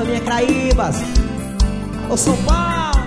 Alô, minha Craíbas. Alô, São Paulo.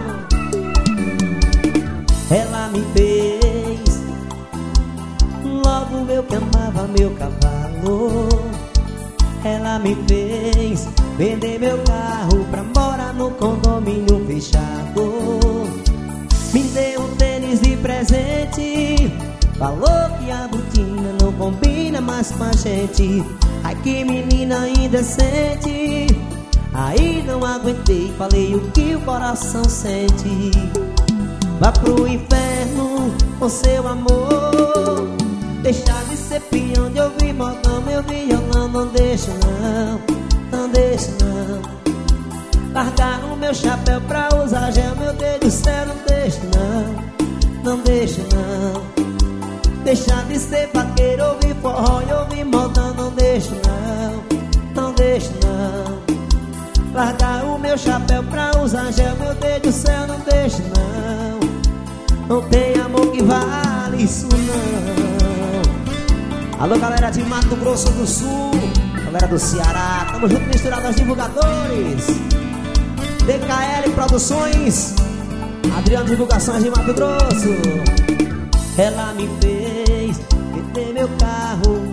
Ela me fez logo eu que amava meu cavalo. Ela me fez vender meu carro pra morar no condomínio fechado. Me deu um tênis de presente, falou que a botina não combina mais com a gente. Ai, que menina indecente. Aí não aguentei, falei o que o coração sente. Vá pro inferno com seu amor. Deixar de ser peão de ouvir modão, meu violão. Não deixa não, não deixa não. Largar o meu chapéu pra usar gel, meu Deus do céu. Não deixa não, não deixa não. Deixar de ser vaqueiro, ouvir forró e ouvir modão. Não deixa não, não deixa não. Largar o meu chapéu pra usar gel, meu Deus do céu. Não deixa não, não tem amor que vale isso não. Alô, galera de Mato Grosso do Sul, galera do Ceará, tamo junto misturado aos divulgadores. DKL Produções, Adriano Divulgações de Mato Grosso. Ela me fez vender meu carro.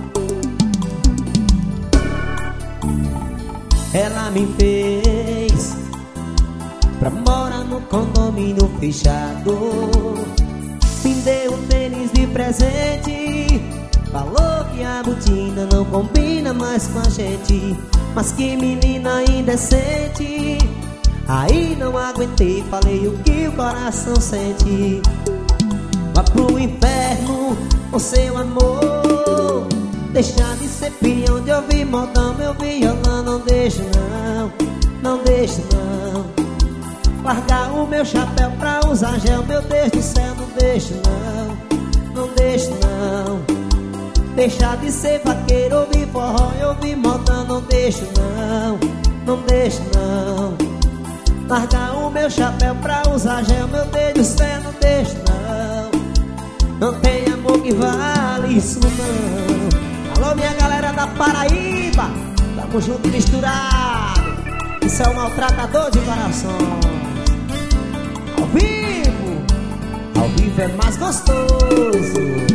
Ela me fez pra morar no condomínio fechado. Me deu um tênis de presente, falou que a botina não combina mais com a gente. Mas que menina indecente. Aí não aguentei, falei o que o coração sente. Vá pro inferno com seu amor. Deixar de ser peão de ouvir modão, meu violão. Não deixa não, não deixa não. Largar o meu chapéu pra usar gel, meu Deus do céu. Não deixa não, não deixa não. Deixar de ser vaqueiro, ouvir forró e ouvir modão. Não deixa não, não deixa não. Largar o meu chapéu pra usar gel, meu Deus do céu. Não deixa não, não tem amor que vale isso não. Alô, minha galera da Paraíba, tamo junto e misturado. Isso é um maltratador de corações. Ao vivo é mais gostoso.